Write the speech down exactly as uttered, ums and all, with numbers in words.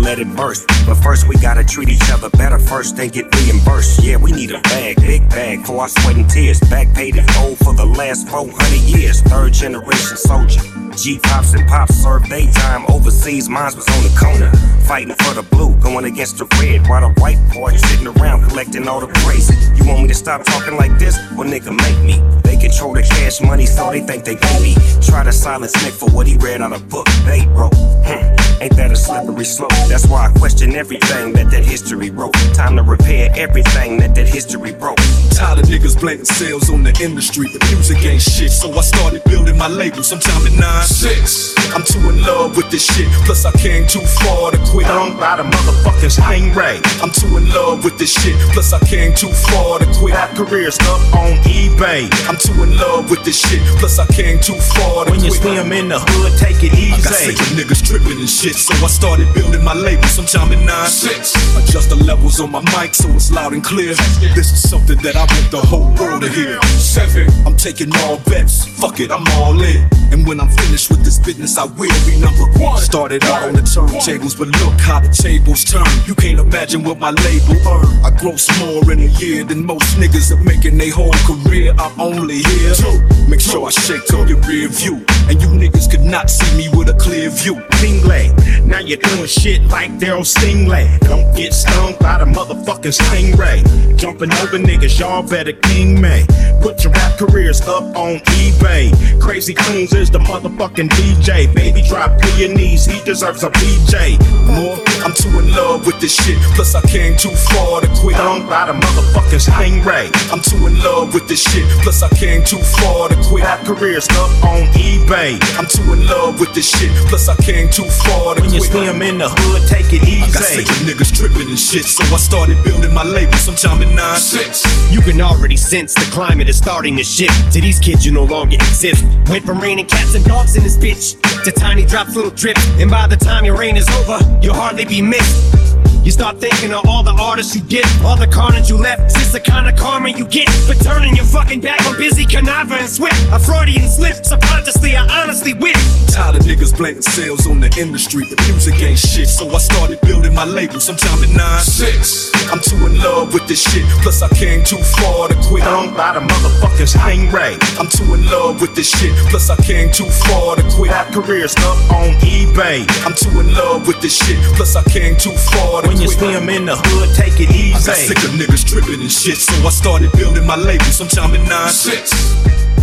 let it burst. But first we gotta treat each other better first, then get reimbursed. Yeah, we need a bag, big bag for our sweat and tears. Back paid in full for the last four hundred years. Third generation soldier. G-Pops and Pops served daytime overseas. Mines was on the corner, fighting for the blue, going against the red. While the white boy sitting around collecting all the praise. You want me to stop talking like this? Well, nigga, make me. They control the cash money, so they think they pay me. Try to silence Nick for what he read out of book they wrote. Hmm. Ain't that a slippery slope? That's why I question everything that that history wrote. Time to repair everything that that history broke. Tired of niggas blaming sales on the industry. The music ain't shit, so I started building my label sometime in nine six. I'm too in love with this shit, plus I came too far to quit. Owned by the motherfucking Stingray. I'm too in love with this shit, plus I came too far to quit. Got careers up on eBay. I'm too in love with this shit, plus I came too far to when quit. When you see them in the hood, take it easy. I got sick of niggas tripping and shit, so I started building my label sometime in nine six. Adjust the levels on my mic so it's loud and clear. This is something that I want the whole world to hear. Seven, I'm taking all bets, fuck it, I'm all in. And when I'm finished with this business, I will be number one. Started out on the turntables, but look how the tables turn. You can't imagine what my label earned. I gross more in a year than most niggas are making their whole career. I'm only here to make sure I shake up your rear view, and you niggas could not see me with a clear view. Stingray, now you're doing shit like Daryl Stingley. Don't get stung by the motherfucking Stingray. Jumping over niggas, y'all better king me. Put your rap careers up on eBay. Crazy Coons is the motherfucking D J. Baby, drop to your knees, he deserves a P J. More, I'm too in love with this shit, plus I came too far to quit. Owned by the motherfucking Stingray. I'm too in love with this shit, plus I came too far to quit. Got careers up on eBay. I'm too in love with this shit, plus I came too far to when quit. When you see them in the hood, take it easy. I got sick of niggas tripping and shit, so I started building my label sometime in nine six. You can already sense the climate is starting to shift. To these kids, you no longer exist. Went from raining cats and dogs in this bitch to tiny drops, little drips. And by the time your reign is over, you'll hardly be missed. You start thinking of all the artists you get, all the carnage you left. It's the kind of karma you get for turning your fucking back on busy Canava and Swift. A Freudian slip, subconsciously, I honestly whip. Tired of niggas blaming sales on the industry. The music ain't shit, so I started building my label sometime in nine six. I'm too in love with this shit, plus I came too far to quit. Owned by the motherfucking Stingray. I'm too in love with this shit, plus I came too far to quit. Got careers up on eBay. I'm too in love with this shit, plus I came too far to when quit. You see them in the hood, take it easy. I got sick of niggas tripping and shit, so I started building my label sometime in nine six.